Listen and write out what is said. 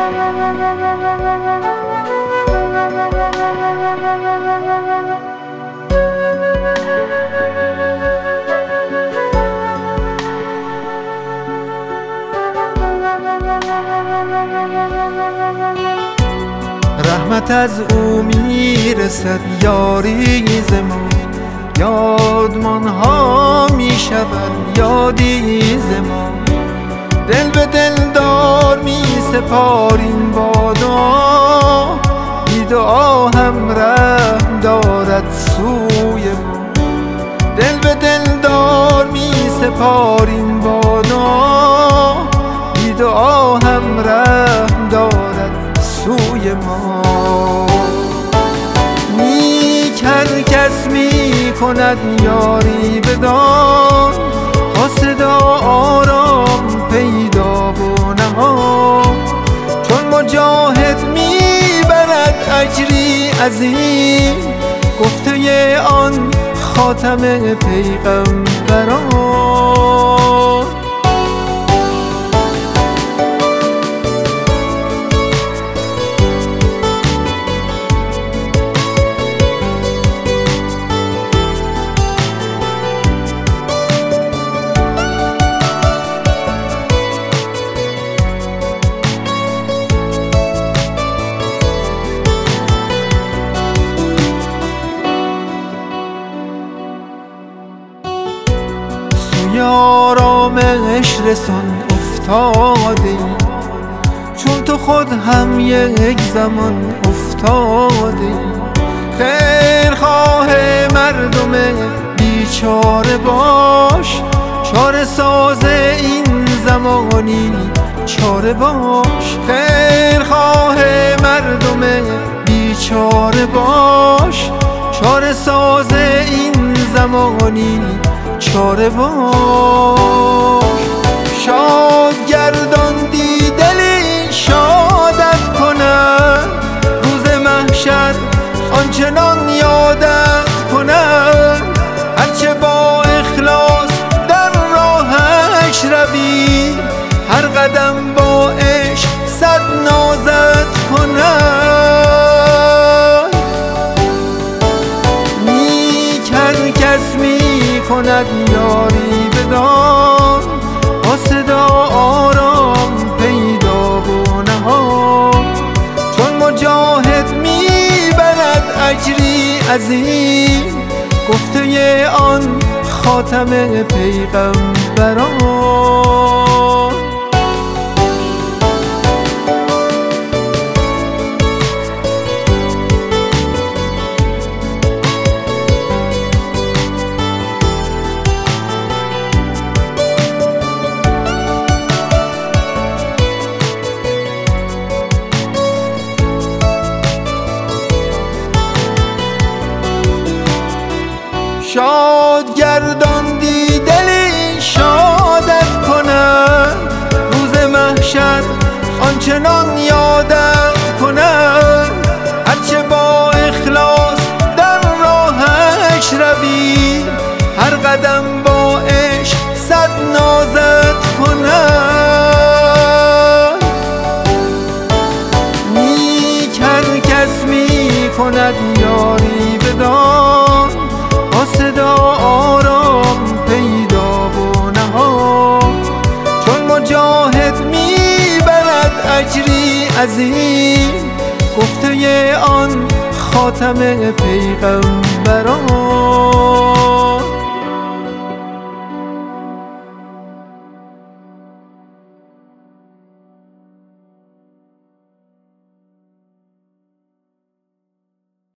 رحمت از او میرسد یاری ز ما، یادمان ها میشود یادی ز ما. دل به دلدار می سپاریم بادا، بی دعا هم رحم دارد سوی ما. دل به دلدار می سپاریم بادا، بی دعا هم رحم دارد سوی ما. نیک هر کس می کند یاری بدان، با صدا آرام پیدا و نهان. چون مجاهد می برد اجری عظیم، گفته آن خاتم پیغمبران. آرامش رسان افتاده، چون تو خود هم یک زمان افتاده. خیرخواه مردم بیچاره باش، چاره ساز این زمانی چاره باش. خیرخواه مردم بیچاره باش، چاره ساز این زمانی چاره باش. شاد گرداندی دلی شادت کند، روز محشر آنچنان یادت کند. هرچه با اخلاص در راهش روی، هر قدم با عشق صد نازت کند. نیک هر کس می کند یاری بدان، با صدا آرام پیدا و نهان. چون مجاهد می برد اجری عظیم، گفته آن خاتم پیغمبران. شاد گرداندی دلی شادت کند، روز محشر آنچنان یادت کند. هرچه با اخلاص در راهش روی، هر قدم با عشق صد نازت کند. نیک هر کس می کند یاری بدان، با صدا آرام پیدا و نهان. چون مجاهد می برد اجری عظیم، گفته آن خاتم پیغمبران.